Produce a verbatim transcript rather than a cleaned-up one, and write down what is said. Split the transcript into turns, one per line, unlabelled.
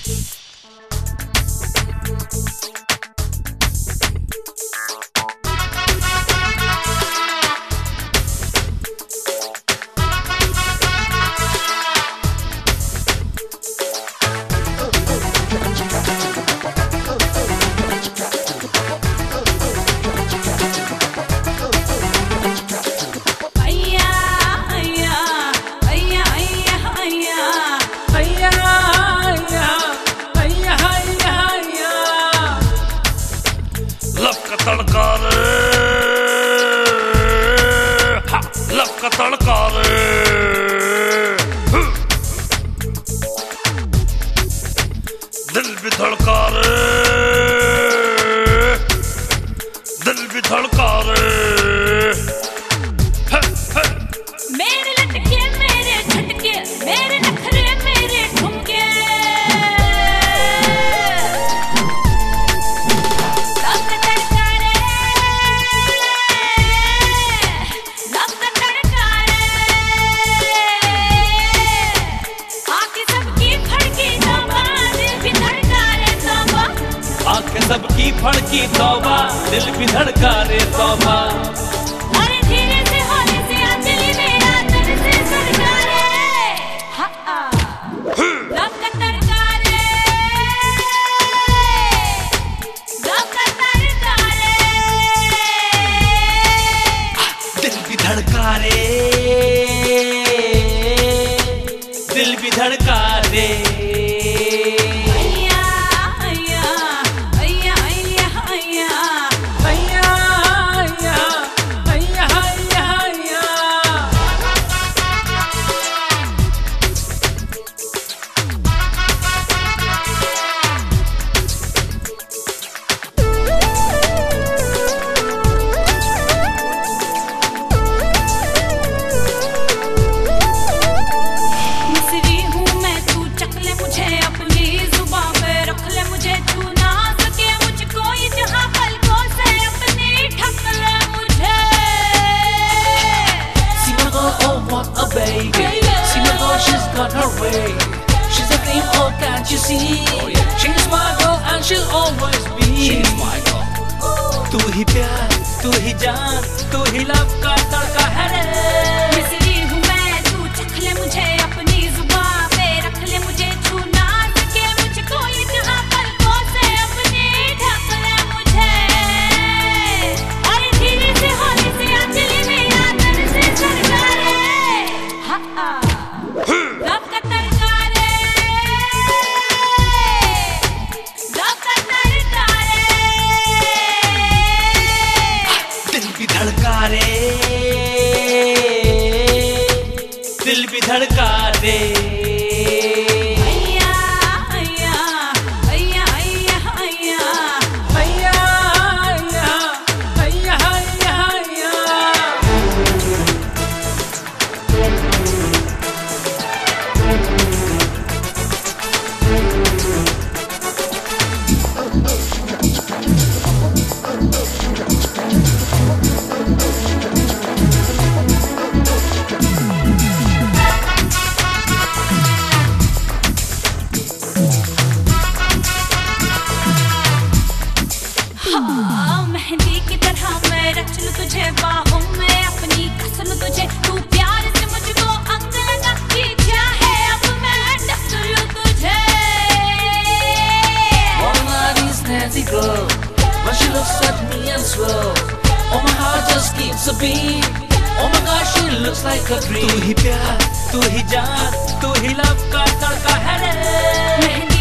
तड़का रे, लव का तड़का रे, दिल भी धड़का रे, दिल भी धड़का रे।
मेरे लटके मेरे झटके, मेरे नखरे मेरे ठुमके, लव का तड़का रे, लव का तड़का रे, आके सबकी फड़की तौबा, दिल भी धड़का रे तौबा,
आके सबकी फड़की तौबा, दिल भी धड़का रे तौबा।
अरे धीरे से हौले से अंजलि मेरा तन से सरका रे, हाँ लव का तड़का रे, लव का तड़का रे,
दिल भी धड़का रे, दिल भी धड़का रे।
अय्या अय्या अय्या अय्या अय्या
अय्या अय्या अय्या अय्या अय्या।
मिस्री हूँ मैं, तू चख ले मुझे अपनी जुबां पे, रख ले मुझे, छू ना सके मुझको ये जहां, पलकों से अपनी ढक ले मुझे।
See my girl, oh what a baby. See my girl, she's got her way. She's a dream, oh can't you see? She's my girl and she'll always be.
She's my girl. तू ही प्यार, तू ही जान, तू ही love का तड़का है रे।
मिस्री हूँ मैं, तू चख ले मुझे अपनी जुबां पे, रख ले मुझे, छू ना सके मुझको ये जहां, पलकों से अपनी ढक ले मुझे। अरे धीरे से हौले से अंजलि मेरा तन से सरका रे, हाँ लव का तड़का रे, लव का तड़का रे,
दिल भी धड़का रे, दिल भी धड़का रे।
अय्या अय्या अय्या अय्या अय्या
अय्या अय्या अय्या अय्या अय्या।
हाँ, मेहंदी की तरह मैं रच लूं तुझे बाहों में अपनी, कस लूं तुझे, तू प्यार से मुझको अंग लगा, ये क्या है अब मैं डस लूं तुझे।
One of these Nancy girl, when she looks at me and swirl, oh my heart just keeps a beat. Oh my gosh, she looks like a dream.
तू ही प्यार, तू ही जान, तू ही लव का तड़का है रे।
मेहंदी